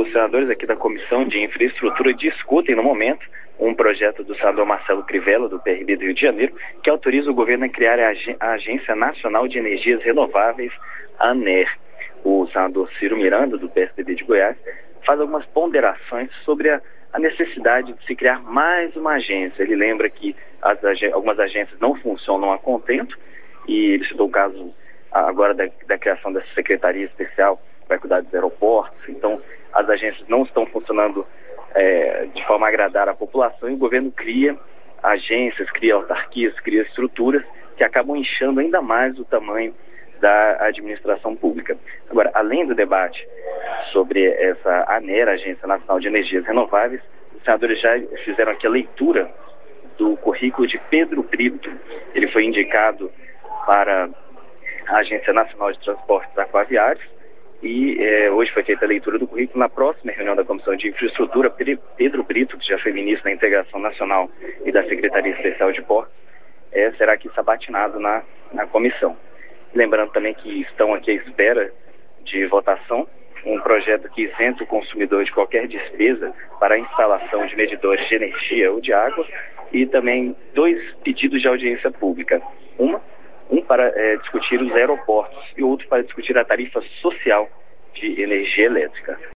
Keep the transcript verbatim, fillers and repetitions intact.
Os senadores aqui da Comissão de Infraestrutura discutem no momento um projeto do senador Marcelo Crivella, do P R B do Rio de Janeiro, que autoriza o governo a criar a, Ag a Agência Nacional de Energias Renováveis, a ANER. O senador Ciro Miranda, do P S D B de Goiás, faz algumas ponderações sobre a, a necessidade de se criar mais uma agência. Ele lembra que as ag algumas agências não funcionam a contento, e ele citou o caso agora da, da criação dessa secretaria especial que vai cuidar dos aeroportos. Então, as agências não estão funcionando é, de forma a agradar a população, e o governo cria agências, cria autarquias, cria estruturas que acabam inchando ainda mais o tamanho da administração pública. Agora, além do debate sobre essa ANER, Agência Nacional de Energias Renováveis, os senadores já fizeram aqui a leitura do currículo de Pedro Brito. Ele foi indicado para a Agência Nacional de Transportes Aquaviários e eh, hoje foi feita a leitura do currículo. Na próxima reunião da Comissão de Infraestrutura, Pedro Brito, que já foi ministro da Integração Nacional e da Secretaria Especial de Portos, eh, será aqui sabatinado na, na comissão. Lembrando também que estão aqui à espera de votação um projeto que isenta o consumidor de qualquer despesa para a instalação de medidores de energia ou de água, e também dois pedidos de audiência pública. Uma Um para é, discutir os aeroportos e outro para discutir a tarifa social de energia elétrica.